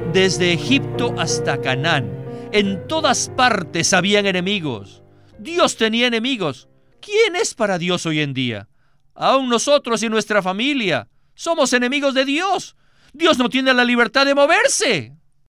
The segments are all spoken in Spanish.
Desde Egipto hasta Canaán, en todas partes habían enemigos. Dios tenía enemigos. ¿Quién es para Dios hoy en día? Aún nosotros y nuestra familia somos enemigos de Dios. Dios no tiene la libertad de moverse.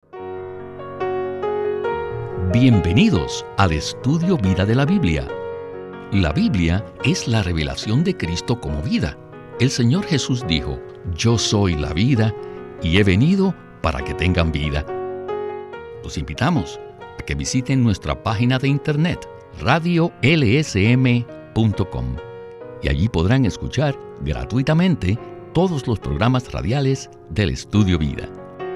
Bienvenidos al estudio Vida de la Biblia. La Biblia es la revelación de Cristo como vida. El Señor Jesús dijo: "Yo soy la vida y he venido para que tengan vida". Los invitamos a que visiten nuestra página de internet radiolsm.com y allí podrán escuchar gratuitamente todos los programas radiales del Estudio Vida.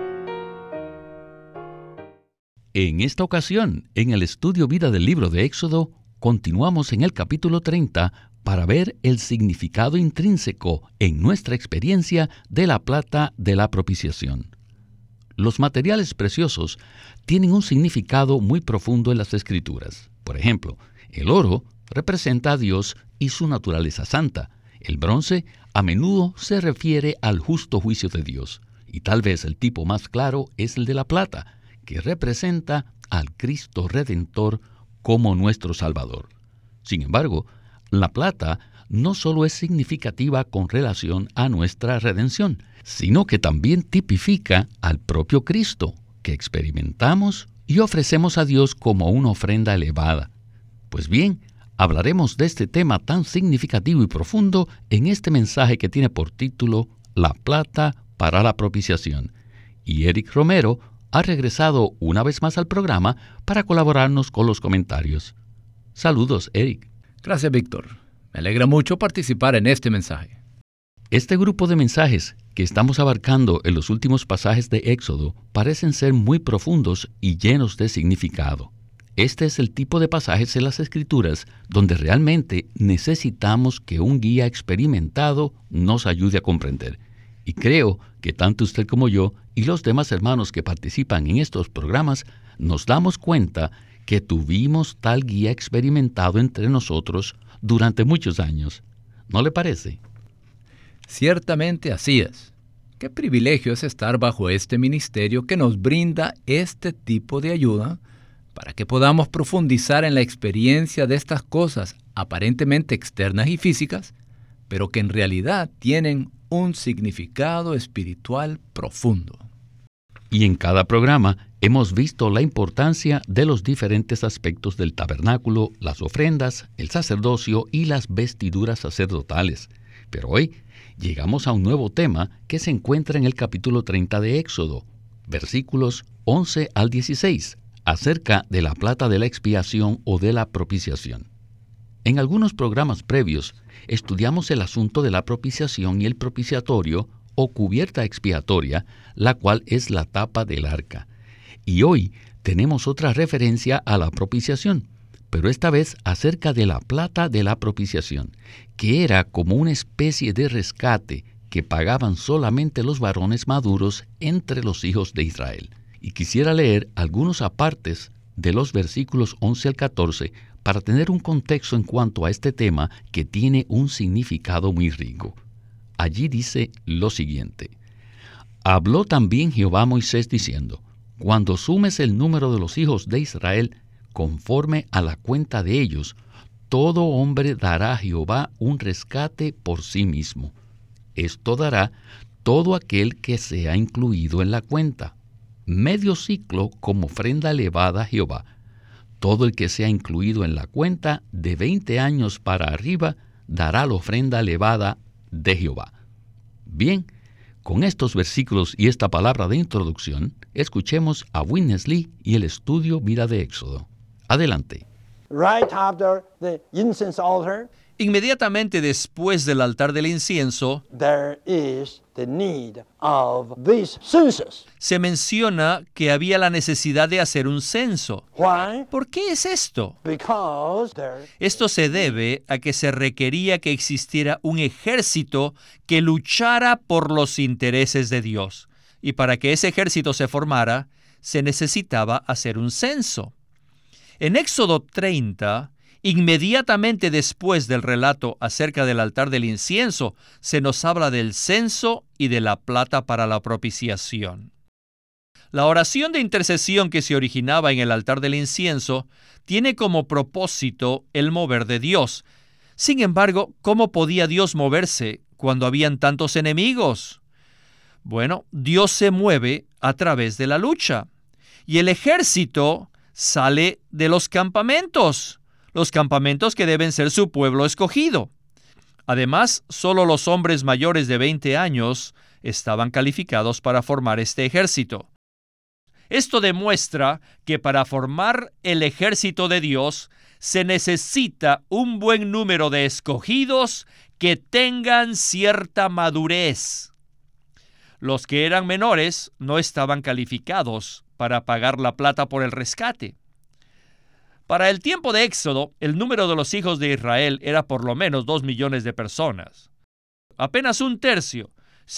En esta ocasión, en el Estudio Vida del libro de Éxodo, continuamos en el capítulo 30 para ver el significado intrínseco en nuestra experiencia de la plata de la propiciación. Los materiales preciosos tienen un significado muy profundo en las Escrituras. Por ejemplo, el oro representa a Dios y su naturaleza santa. El bronce a menudo se refiere al justo juicio de Dios. Y tal vez el tipo más claro es el de la plata, que representa al Cristo Redentor como nuestro Salvador. Sin embargo, la plata no solo es significativa con relación a nuestra redención, sino que también tipifica al propio Cristo, que experimentamos y ofrecemos a Dios como una ofrenda elevada. Pues bien, hablaremos de este tema tan significativo y profundo en este mensaje que tiene por título La plata para la propiciación. Y Eric Romero ha regresado una vez más al programa para colaborarnos con los comentarios. Saludos, Eric. Gracias, Víctor. Me alegra mucho participar en este mensaje. Este grupo de mensajes que estamos abarcando en los últimos pasajes de Éxodo parecen ser muy profundos y llenos de significado. Este es el tipo de pasajes en las Escrituras donde realmente necesitamos que un guía experimentado nos ayude a comprender. Y creo que tanto usted como yo y los demás hermanos que participan en estos programas nos damos cuenta que tuvimos tal guía experimentado entre nosotros durante muchos años. ¿No le parece? Ciertamente así es. Qué privilegio es estar bajo este ministerio que nos brinda este tipo de ayuda para que podamos profundizar en la experiencia de estas cosas aparentemente externas y físicas, pero que en realidad tienen un significado espiritual profundo. Y en cada programa hemos visto la importancia de los diferentes aspectos del tabernáculo, las ofrendas, el sacerdocio y las vestiduras sacerdotales. Pero hoy llegamos a un nuevo tema que se encuentra en el capítulo 30 de Éxodo, versículos 11 al 16, acerca de la plata de la expiación o de la propiciación. En algunos programas previos estudiamos el asunto de la propiciación y el propiciatorio o cubierta expiatoria, la cual es la tapa del arca. Y hoy tenemos otra referencia a la propiciación, pero esta vez acerca de la plata de la propiciación, que era como una especie de rescate que pagaban solamente los varones maduros entre los hijos de Israel. Y quisiera leer algunos apartes de los versículos 11 al 14 para tener un contexto en cuanto a este tema que tiene un significado muy rico. Allí dice lo siguiente: Habló también Jehová a Moisés diciendo: Cuando sumes el número de los hijos de Israel, conforme a la cuenta de ellos, todo hombre dará a Jehová un rescate por sí mismo. Esto dará todo aquel que sea incluido en la cuenta, medio ciclo como ofrenda elevada a Jehová. Todo el que sea incluido en la cuenta de 20 años para arriba dará la ofrenda elevada de Jehová. Bien, con estos versículos y esta palabra de introducción, escuchemos a Witness Lee y el estudio Vida de Éxodo. Adelante. Right after the incense altar, Inmediatamente después del altar del incienso, there is the need of this census. se menciona que había la necesidad de hacer un censo. Why? ¿Por qué es esto? Because there Esto se debe a que se requería que existiera un ejército que luchara por los intereses de Dios. Y para que ese ejército se formara, se necesitaba hacer un censo. En Éxodo 30, inmediatamente después del relato acerca del altar del incienso, se nos habla del censo y de la plata para la propiciación. La oración de intercesión que se originaba en el altar del incienso tiene como propósito el mover de Dios. Sin embargo, ¿cómo podía Dios moverse cuando habían tantos enemigos? Bueno, Dios se mueve a través de la lucha. Y el ejército sale de los campamentos que deben ser su pueblo escogido. Además, solo los hombres mayores de 20 años estaban calificados para formar este ejército. Esto demuestra que para formar el ejército de Dios se necesita un buen número de escogidos que tengan cierta madurez. Los que eran menores no estaban calificados para pagar la plata por el rescate. Para el tiempo de Éxodo, el número de los hijos de Israel era por lo menos 2 millones de personas. Apenas un tercio,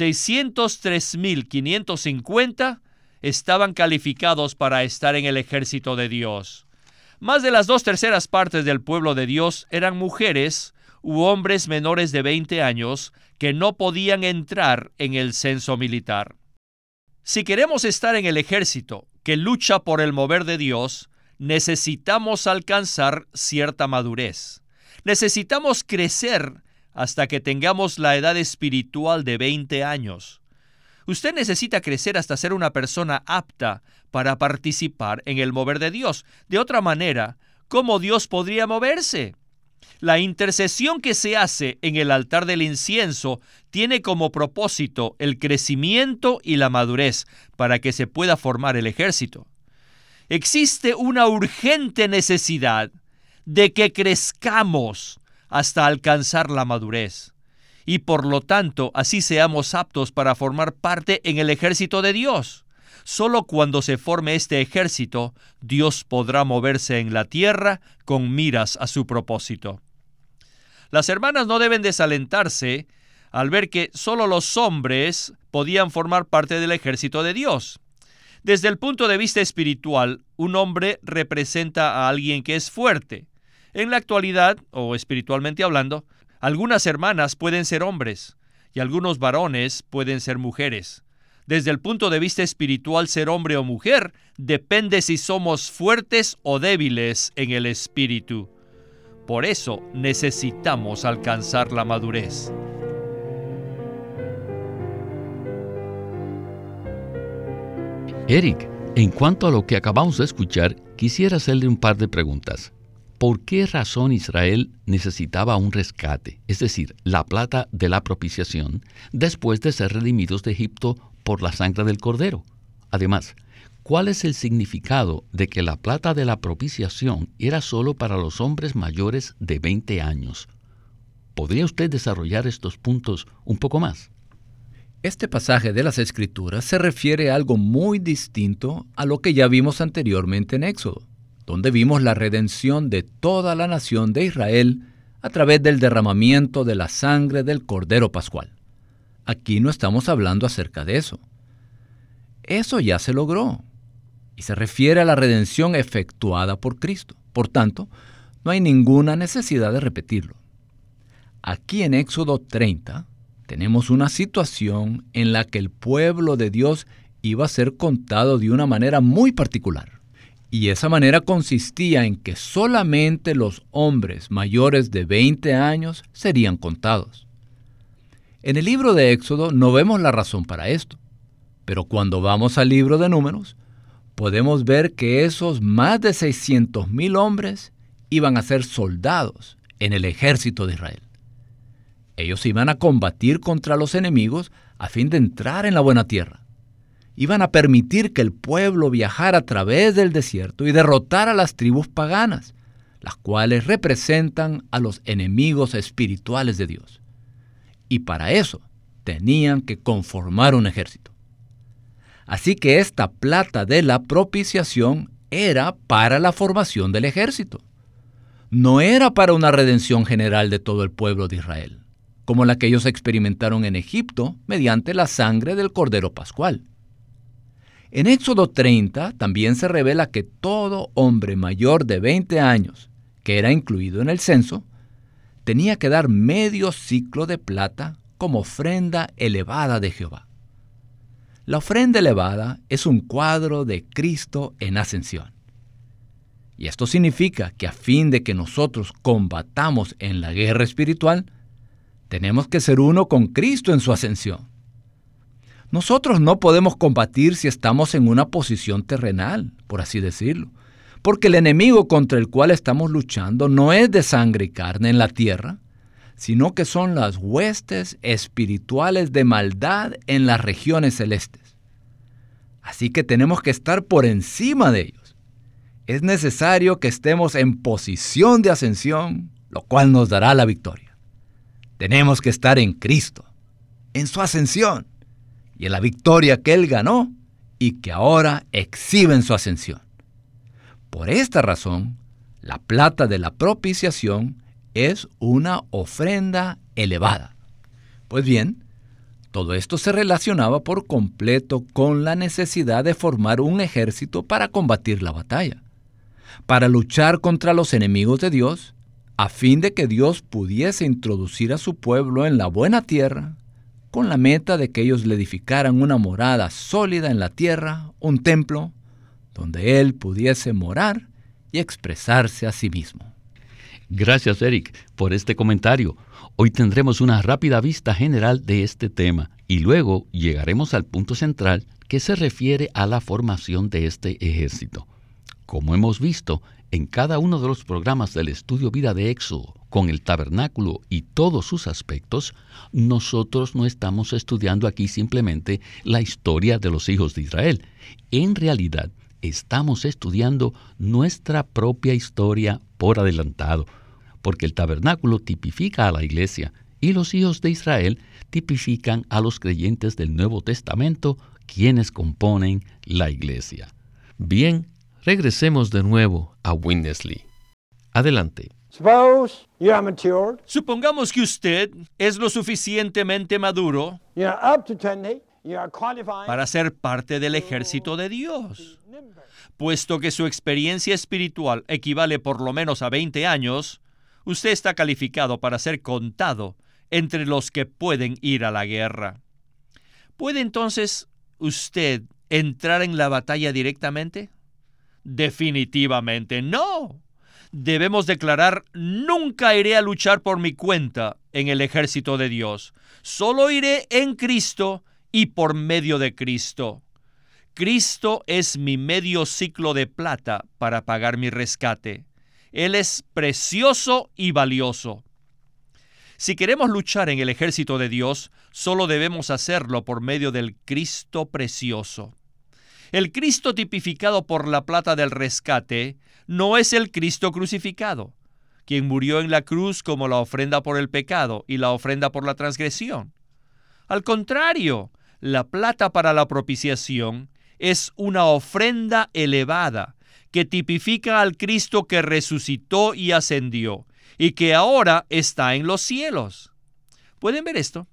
603,550, estaban calificados para estar en el ejército de Dios. Más de las 2/3 partes del pueblo de Dios eran mujeres u hombres menores de 20 años que no podían entrar en el censo militar. Si queremos estar en el ejército que lucha por el mover de Dios, necesitamos alcanzar cierta madurez. Necesitamos crecer hasta que tengamos la edad espiritual de 20 años. Usted necesita crecer hasta ser una persona apta para participar en el mover de Dios. De otra manera, ¿cómo Dios podría moverse? La intercesión que se hace en el altar del incienso tiene como propósito el crecimiento y la madurez para que se pueda formar el ejército. Existe una urgente necesidad de que crezcamos hasta alcanzar la madurez y por lo tanto así seamos aptos para formar parte en el ejército de Dios. Solo cuando se forme este ejército, Dios podrá moverse en la tierra con miras a su propósito. Las hermanas no deben desalentarse al ver que solo los hombres podían formar parte del ejército de Dios. Desde el punto de vista espiritual, un hombre representa a alguien que es fuerte. En la actualidad, o espiritualmente hablando, algunas hermanas pueden ser hombres y algunos varones pueden ser mujeres. Desde el punto de vista espiritual, ser hombre o mujer depende si somos fuertes o débiles en el espíritu. Por eso necesitamos alcanzar la madurez. Eric, en cuanto a lo que acabamos de escuchar, quisiera hacerle un par de preguntas. ¿Por qué razón Israel necesitaba un rescate, es decir, la plata de la propiciación, después de ser redimidos de Egipto por la sangre del Cordero? Además, ¿cuál es el significado de que la plata de la propiciación era solo para los hombres mayores de 20 años? ¿Podría usted desarrollar estos puntos un poco más? Este pasaje de las Escrituras se refiere a algo muy distinto a lo que ya vimos anteriormente en Éxodo, donde vimos la redención de toda la nación de Israel a través del derramamiento de la sangre del Cordero Pascual. Aquí no estamos hablando acerca de eso. Eso ya se logró, y se refiere a la redención efectuada por Cristo. Por tanto, no hay ninguna necesidad de repetirlo. Aquí en Éxodo 30, tenemos una situación en la que el pueblo de Dios iba a ser contado de una manera muy particular. Y esa manera consistía en que solamente los hombres mayores de 20 años serían contados. En el libro de Éxodo no vemos la razón para esto, pero cuando vamos al libro de Números, podemos ver que esos más de 600,000 hombres iban a ser soldados en el ejército de Israel. Ellos iban a combatir contra los enemigos a fin de entrar en la buena tierra. Iban a permitir que el pueblo viajara a través del desierto y derrotar a las tribus paganas, las cuales representan a los enemigos espirituales de Dios. Y para eso tenían que conformar un ejército. Así que esta plata de la propiciación era para la formación del ejército. No era para una redención general de todo el pueblo de Israel, como la que ellos experimentaron en Egipto mediante la sangre del Cordero Pascual. En Éxodo 30 también se revela que todo hombre mayor de 20 años, que era incluido en el censo, tenía que dar medio siclo de plata como ofrenda elevada de Jehová. La ofrenda elevada es un cuadro de Cristo en ascensión. Y esto significa que a fin de que nosotros combatamos en la guerra espiritual, tenemos que ser uno con Cristo en su ascensión. Nosotros no podemos combatir si estamos en una posición terrenal, por así decirlo, porque el enemigo contra el cual estamos luchando no es de sangre y carne en la tierra, sino que son las huestes espirituales de maldad en las regiones celestes. Así que tenemos que estar por encima de ellos. Es necesario que estemos en posición de ascensión, lo cual nos dará la victoria. Tenemos que estar en Cristo, en su ascensión, y en la victoria que Él ganó y que ahora exhibe en su ascensión. Por esta razón, la plata de la propiciación es una ofrenda elevada. Pues bien, todo esto se relacionaba por completo con la necesidad de formar un ejército para combatir la batalla, para luchar contra los enemigos de Dios, a fin de que Dios pudiese introducir a su pueblo en la buena tierra, con la meta de que ellos le edificaran una morada sólida en la tierra, un templo, donde Él pudiese morar y expresarse a sí mismo. Gracias, Eric, por este comentario. Hoy tendremos una rápida vista general de este tema y luego llegaremos al punto central que se refiere a la formación de este ejército. Como hemos visto, en cada uno de los programas del estudio Vida de Éxodo, con el tabernáculo y todos sus aspectos, nosotros no estamos estudiando aquí simplemente la historia de los hijos de Israel. En realidad, estamos estudiando nuestra propia historia por adelantado, porque el tabernáculo tipifica a la iglesia y los hijos de Israel tipifican a los creyentes del Nuevo Testamento, quienes componen la iglesia. Bien, regresemos de nuevo a Winnesley. Adelante. Suppose you are matured, Supongamos que usted es lo suficientemente maduro you are up to 20, you are qualified para ser parte del ejército de Dios. Puesto que su experiencia espiritual equivale por lo menos a 20 años, usted está calificado para ser contado entre los que pueden ir a la guerra. ¿Puede entonces usted entrar en la batalla directamente? Definitivamente no. Debemos declarar: nunca iré a luchar por mi cuenta en el ejército de Dios. Solo iré en Cristo y por medio de Cristo. Cristo es mi medio ciclo de plata para pagar mi rescate. Él es precioso y valioso. Si queremos luchar en el ejército de Dios, solo debemos hacerlo por medio del Cristo precioso. El Cristo tipificado por la plata del rescate no es el Cristo crucificado, quien murió en la cruz como la ofrenda por el pecado y la ofrenda por la transgresión. Al contrario, la plata para la propiciación es una ofrenda elevada que tipifica al Cristo que resucitó y ascendió y que ahora está en los cielos. ¿Pueden ver esto?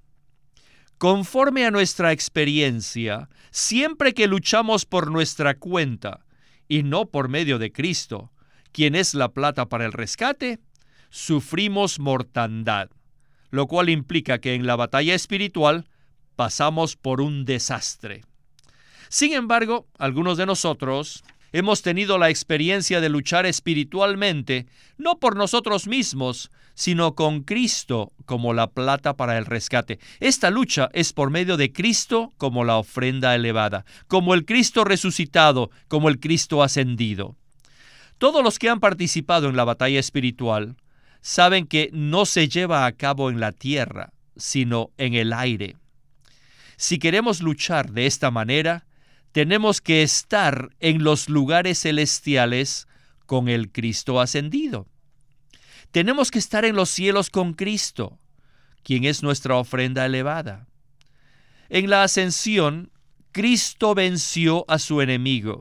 Conforme a nuestra experiencia, siempre que luchamos por nuestra cuenta y no por medio de Cristo, quien es la plata para el rescate, sufrimos mortandad, lo cual implica que en la batalla espiritual pasamos por un desastre. Sin embargo, algunos de nosotros hemos tenido la experiencia de luchar espiritualmente, no por nosotros mismos, sino con Cristo como la plata para el rescate. Esta lucha es por medio de Cristo como la ofrenda elevada, como el Cristo resucitado, como el Cristo ascendido. Todos los que han participado en la batalla espiritual saben que no se lleva a cabo en la tierra, sino en el aire. Si queremos luchar de esta manera, tenemos que estar en los lugares celestiales con el Cristo ascendido. Tenemos que estar en los cielos con Cristo, quien es nuestra ofrenda elevada. En la ascensión, Cristo venció a su enemigo.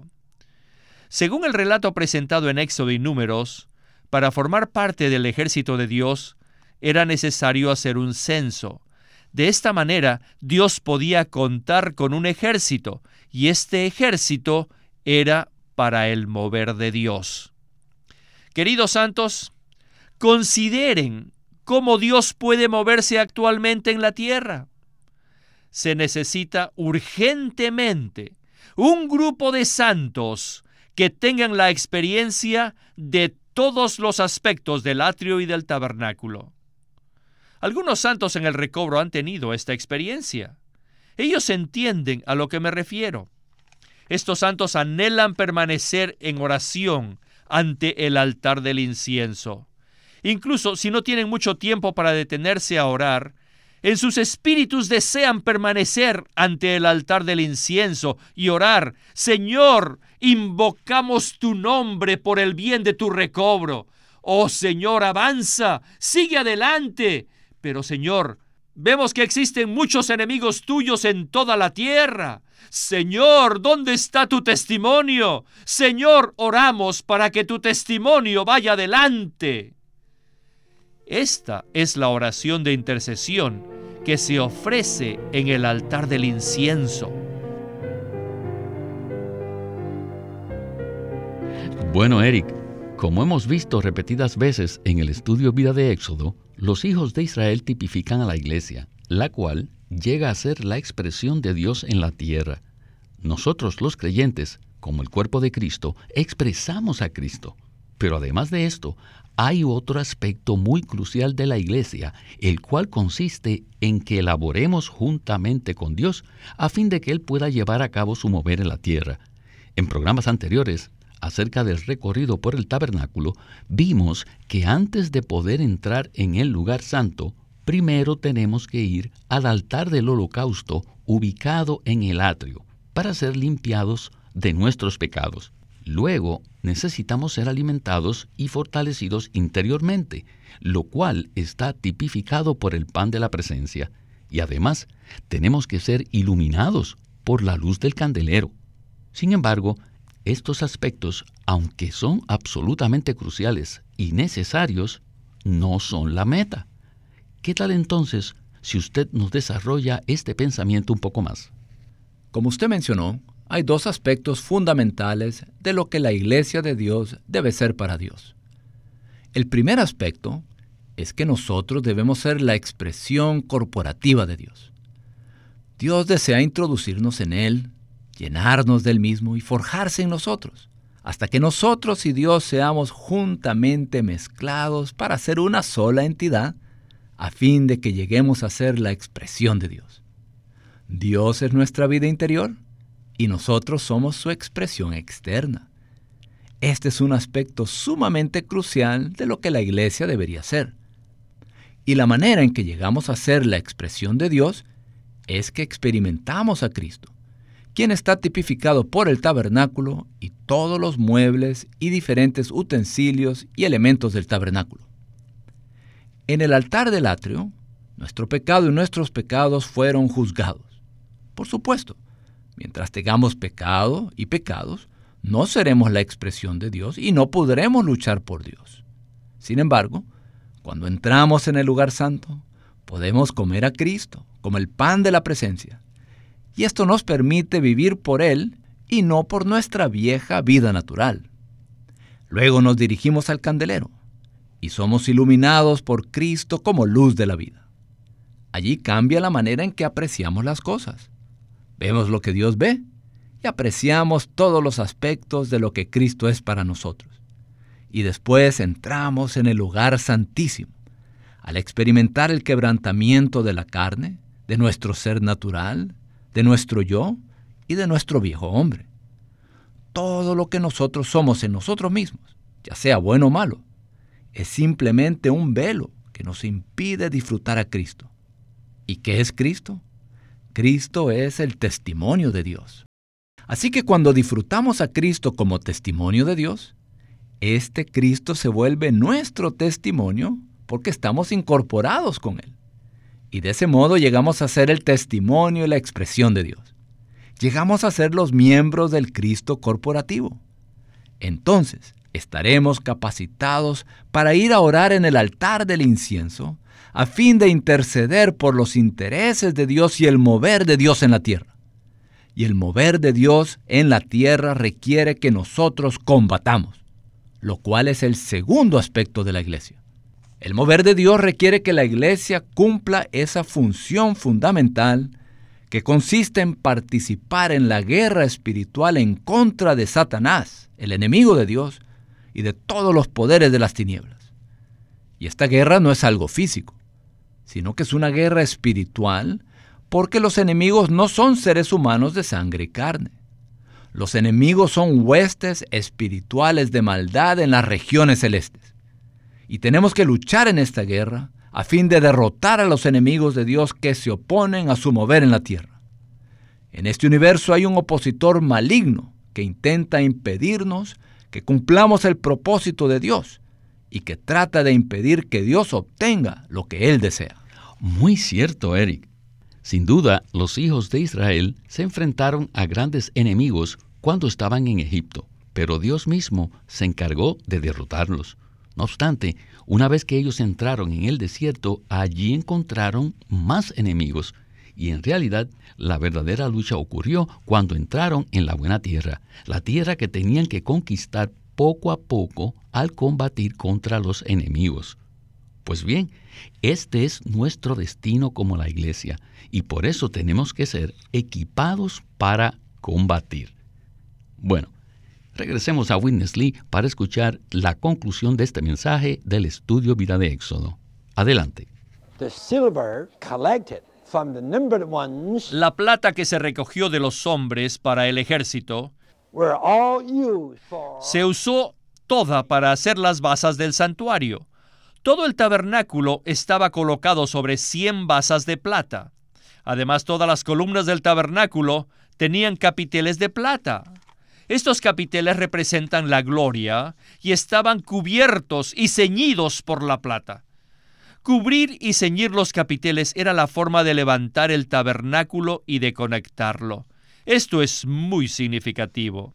Según el relato presentado en Éxodo y Números, para formar parte del ejército de Dios, era necesario hacer un censo. De esta manera, Dios podía contar con un ejército, y este ejército era para el mover de Dios. Queridos santos, consideren cómo Dios puede moverse actualmente en la tierra. se necesita urgentemente un grupo de santos que tengan la experiencia de todos los aspectos del atrio y del tabernáculo. Algunos santos en el recobro han tenido esta experiencia. Ellos entienden a lo que me refiero. Estos santos anhelan permanecer en oración ante el altar del incienso. Incluso si no tienen mucho tiempo para detenerse a orar, en sus espíritus desean permanecer ante el altar del incienso y orar: Señor, invocamos tu nombre por el bien de tu recobro. Oh Señor, avanza, sigue adelante. Pero Señor, vemos que existen muchos enemigos tuyos en toda la tierra. Señor, ¿dónde está tu testimonio? Señor, oramos para que tu testimonio vaya adelante. Esta es la oración de intercesión que se ofrece en el altar del incienso. Bueno, Eric, como hemos visto repetidas veces en el estudio Vida de Éxodo, los hijos de Israel tipifican a la iglesia, la cual llega a ser la expresión de Dios en la tierra. Nosotros, los creyentes, como el cuerpo de Cristo, expresamos a Cristo. Pero además de esto, hay otro aspecto muy crucial de la iglesia, el cual consiste en que elaboremos juntamente con Dios a fin de que Él pueda llevar a cabo su mover en la tierra. En programas anteriores, acerca del recorrido por el tabernáculo, vimos que antes de poder entrar en el lugar santo, primero tenemos que ir al altar del holocausto ubicado en el atrio para ser limpiados de nuestros pecados. Luego, necesitamos ser alimentados y fortalecidos interiormente, lo cual está tipificado por el pan de la presencia. Y además, tenemos que ser iluminados por la luz del candelero. Sin embargo, estos aspectos, aunque son absolutamente cruciales y necesarios, no son la meta. ¿Qué tal entonces si usted nos desarrolla este pensamiento un poco más? Como usted mencionó, hay dos aspectos fundamentales de lo que la iglesia de Dios debe ser para Dios. El primer aspecto es que nosotros debemos ser la expresión corporativa de Dios. Dios desea introducirnos en Él, llenarnos del mismo y forjarse en nosotros, hasta que nosotros y Dios seamos juntamente mezclados para ser una sola entidad, a fin de que lleguemos a ser la expresión de Dios. Dios es nuestra vida interior y nosotros somos su expresión externa. Este es un aspecto sumamente crucial de lo que la iglesia debería ser. Y la manera en que llegamos a ser la expresión de Dios es que experimentamos a Cristo, quien está tipificado por el tabernáculo y todos los muebles y diferentes utensilios y elementos del tabernáculo. En el altar del atrio, nuestro pecado y nuestros pecados fueron juzgados. Por supuesto, mientras tengamos pecado y pecados, no seremos la expresión de Dios y no podremos luchar por Dios. Sin embargo, cuando entramos en el lugar santo, podemos comer a Cristo como el pan de la presencia. Y esto nos permite vivir por Él y no por nuestra vieja vida natural. Luego nos dirigimos al candelero y somos iluminados por Cristo como luz de la vida. Allí cambia la manera en que apreciamos las cosas. Vemos lo que Dios ve y apreciamos todos los aspectos de lo que Cristo es para nosotros. Y después entramos en el lugar santísimo, al experimentar el quebrantamiento de la carne, de nuestro ser natural, de nuestro yo y de nuestro viejo hombre. Todo lo que nosotros somos en nosotros mismos, ya sea bueno o malo, es simplemente un velo que nos impide disfrutar a Cristo. ¿Y qué es Cristo? Cristo es el testimonio de Dios. Así que cuando disfrutamos a Cristo como testimonio de Dios, este Cristo se vuelve nuestro testimonio porque estamos incorporados con Él. Y de ese modo llegamos a ser el testimonio y la expresión de Dios. Llegamos a ser los miembros del Cristo corporativo. Entonces, estaremos capacitados para ir a orar en el altar del incienso a fin de interceder por los intereses de Dios y el mover de Dios en la tierra. Y el mover de Dios en la tierra requiere que nosotros combatamos, lo cual es el segundo aspecto de la iglesia. El mover de Dios requiere que la iglesia cumpla esa función fundamental que consiste en participar en la guerra espiritual en contra de Satanás, el enemigo de Dios, y de todos los poderes de las tinieblas. Y esta guerra no es algo físico, sino que es una guerra espiritual, porque los enemigos no son seres humanos de sangre y carne. Los enemigos son huestes espirituales de maldad en las regiones celestes. Y tenemos que luchar en esta guerra a fin de derrotar a los enemigos de Dios que se oponen a su mover en la tierra. En este universo hay un opositor maligno que intenta impedirnos que cumplamos el propósito de Dios y que trata de impedir que Dios obtenga lo que Él desea. Muy cierto, Eric. Sin duda, los hijos de Israel se enfrentaron a grandes enemigos cuando estaban en Egipto, pero Dios mismo se encargó de derrotarlos. No obstante, una vez que ellos entraron en el desierto, allí encontraron más enemigos. Y en realidad, la verdadera lucha ocurrió cuando entraron en la buena tierra, la tierra que tenían que conquistar poco a poco al combatir contra los enemigos. Pues bien, este es nuestro destino como la iglesia, y por eso tenemos que ser equipados para combatir. Bueno, regresemos a Witness Lee para escuchar la conclusión de este mensaje del estudio Vida de Éxodo. Adelante. The silver collected from the numbered ones La plata que se recogió de los hombres para el ejército were all used for se usó toda para hacer las basas del santuario. Todo el tabernáculo estaba colocado sobre 100 basas de plata. Además, todas las columnas del tabernáculo tenían capiteles de plata. Estos capiteles representan la gloria y estaban cubiertos y ceñidos por la plata. Cubrir y ceñir los capiteles era la forma de levantar el tabernáculo y de conectarlo. Esto es muy significativo.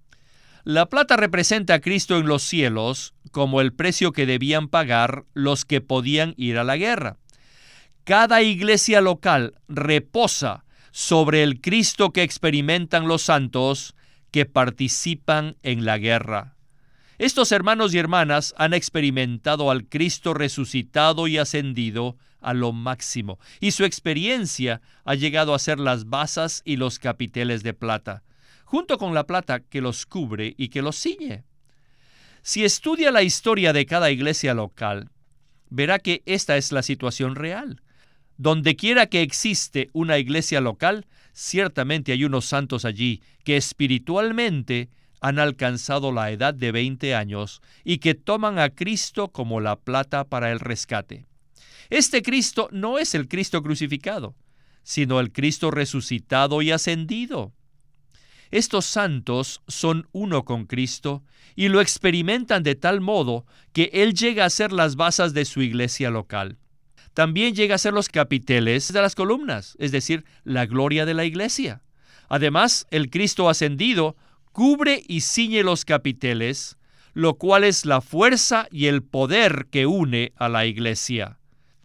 La plata representa a Cristo en los cielos como el precio que debían pagar los que podían ir a la guerra. Cada iglesia local reposa sobre el Cristo que experimentan los santos que participan en la guerra. Estos hermanos y hermanas han experimentado al Cristo resucitado y ascendido a lo máximo, y su experiencia ha llegado a ser las basas y los capiteles de plata, junto con la plata que los cubre y que los ciñe. Si estudia la historia de cada iglesia local, verá que esta es la situación real. Donde quiera que existe una iglesia local, ciertamente hay unos santos allí que espiritualmente han alcanzado la edad de 20 años y que toman a Cristo como la plata para el rescate. Este Cristo no es el Cristo crucificado, sino el Cristo resucitado y ascendido. Estos santos son uno con Cristo y lo experimentan de tal modo que Él llega a ser las basas de su iglesia local. También llega a ser los capiteles de las columnas, es decir, la gloria de la iglesia. Además, el Cristo ascendido cubre y ciñe los capiteles, lo cual es la fuerza y el poder que une a la iglesia.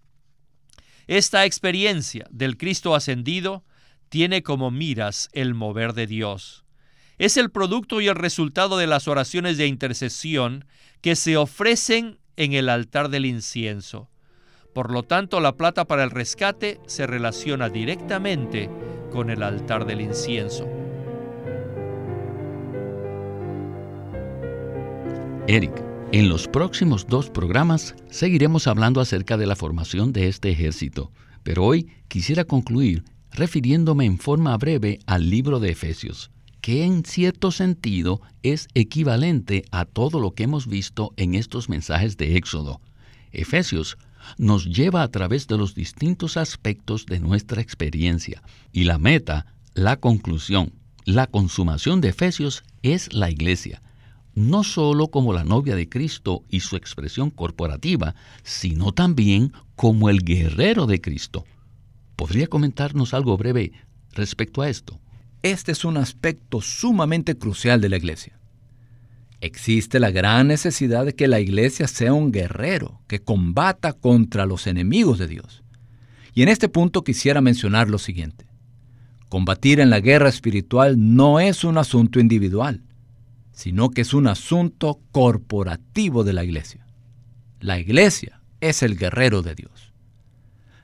Esta experiencia del Cristo ascendido tiene como miras el mover de Dios. Es el producto y el resultado de las oraciones de intercesión que se ofrecen en el altar del incienso. Por lo tanto, la plata para el rescate se relaciona directamente con el altar del incienso. Eric, en los próximos 2 programas seguiremos hablando acerca de la formación de este ejército, pero hoy quisiera concluir refiriéndome en forma breve al libro de Efesios, que en cierto sentido es equivalente a todo lo que hemos visto en estos mensajes de Éxodo. Efesios nos lleva a través de los distintos aspectos de nuestra experiencia, y la meta, la conclusión, la consumación de Efesios es la iglesia, no solo como la novia de Cristo y su expresión corporativa, sino también como el guerrero de Cristo. ¿Podría comentarnos algo breve respecto a esto? Este es un aspecto sumamente crucial de la iglesia. Existe la gran necesidad de que la iglesia sea un guerrero que combata contra los enemigos de Dios. Y en este punto quisiera mencionar lo siguiente. Combatir en la guerra espiritual no es un asunto individual, sino que es un asunto corporativo de la iglesia. La iglesia es el guerrero de Dios.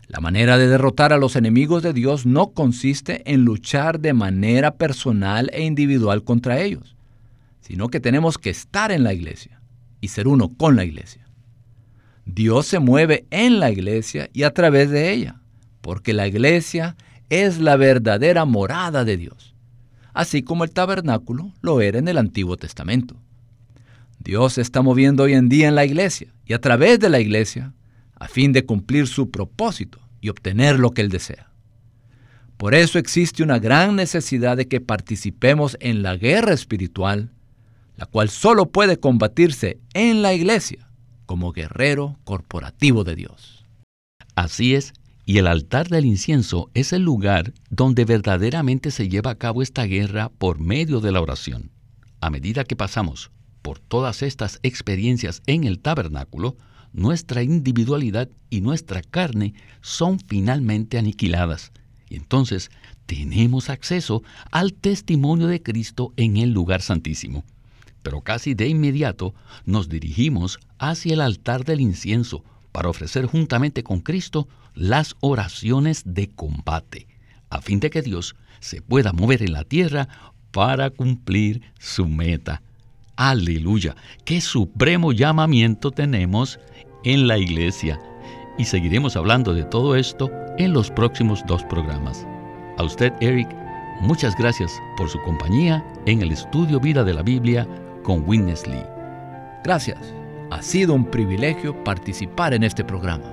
La manera de derrotar a los enemigos de Dios no consiste en luchar de manera personal e individual contra ellos, sino que tenemos que estar en la iglesia y ser uno con la iglesia. Dios se mueve en la iglesia y a través de ella, porque la iglesia es la verdadera morada de Dios, así como el tabernáculo lo era en el Antiguo Testamento. Dios se está moviendo hoy en día en la iglesia y a través de la iglesia a fin de cumplir su propósito y obtener lo que Él desea. Por eso existe una gran necesidad de que participemos en la guerra espiritual, la cual solo puede combatirse en la iglesia como guerrero corporativo de Dios. Así es, y el altar del incienso es el lugar donde verdaderamente se lleva a cabo esta guerra por medio de la oración. A medida que pasamos por todas estas experiencias en el tabernáculo, nuestra individualidad y nuestra carne son finalmente aniquiladas. Y entonces tenemos acceso al testimonio de Cristo en el lugar santísimo. Pero casi de inmediato nos dirigimos hacia el altar del incienso para ofrecer juntamente con Cristo las oraciones de combate, a fin de que Dios se pueda mover en la tierra para cumplir su meta. ¡Aleluya! ¡Qué supremo llamamiento tenemos en la iglesia! Y seguiremos hablando de todo esto en los próximos 2 programas. A usted, Eric, muchas gracias por su compañía en el estudio Vida de la Biblia con Witness Lee. Gracias. Ha sido un privilegio participar en este programa.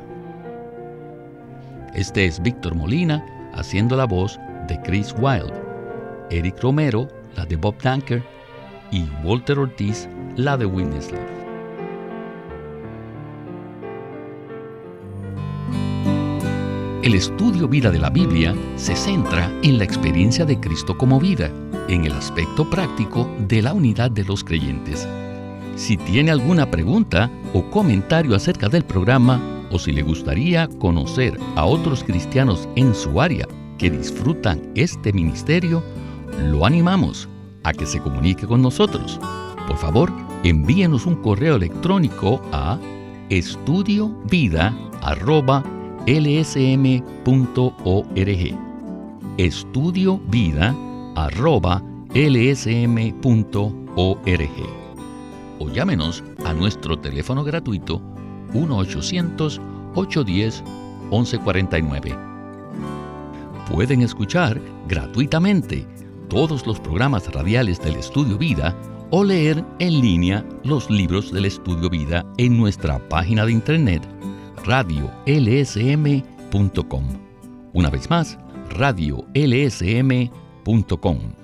Este es Víctor Molina haciendo la voz de Chris Wilde, Eric Romero, la de Bob Danker, y Walter Ortiz, la de Witness Lee. El estudio Vida de la Biblia se centra en la experiencia de Cristo como vida, en el aspecto práctico de la unidad de los creyentes. Si tiene alguna pregunta o comentario acerca del programa, o si le gustaría conocer a otros cristianos en su área que disfrutan este ministerio, lo animamos a que se comunique con nosotros. Por favor, envíenos un correo electrónico a estudiovida@lsm.org. estudiovida@lsm.org. O llámenos a nuestro teléfono gratuito 1-800-810-1149. Pueden escuchar gratuitamente todos los programas radiales del Estudio Vida o leer en línea los libros del Estudio Vida en nuestra página de internet radiolsm.com. Una vez más, radiolsm.com.